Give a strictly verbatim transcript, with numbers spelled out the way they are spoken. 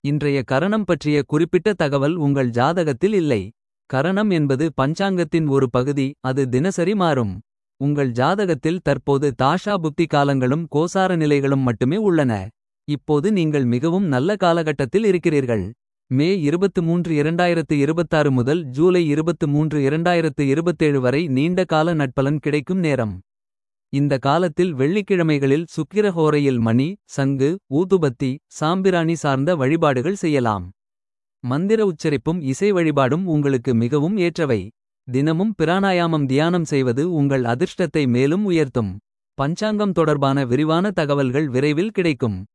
இன்றைய கரணம் பற்றிய குறிப்பிட்ட தகவல் உங்கள் ஜாதகத்தில் இல்லை. கரணம் என்பது பஞ்சாங்கத்தின் ஒரு பகுதி, அது தினசரி மாறும். உங்கள் ஜாதகத்தில் தற்போது தாஷா புக்தி காலங்களும் கோசார நிலைகளும் மட்டுமே உள்ளன. இப்போது நீங்கள் மிகவும் நல்ல காலகட்டத்தில் இருக்கிறீர்கள். மே இருபத்து மூன்று இரண்டாயிரத்து இருபத்தாறு முதல் ஜூலை இருபத்து மூன்று இரண்டாயிரத்து இருபத்தேழு வரை நீண்ட கால நட்பலன் கிடைக்கும் நேரம். இந்த காலத்தில் வெள்ளிக்கிழமைகளில் சுக்கிரஹோரையில் மணி, சங்கு, ஊதுபத்தி, சாம்பிராணி சார்ந்த வழிபாடுகள் செய்யலாம். மந்திர உச்சரிப்பும் இசை வழிபாடும் உங்களுக்கு மிகவும் ஏற்றவை. தினமும் பிராணாயாமம் தியானம் செய்வது உங்கள் அதிர்ஷ்டத்தை மேலும் உயர்த்தும். பஞ்சாங்கம் தொடர்பான விரிவான தகவல்கள் விரைவில் கிடைக்கும்.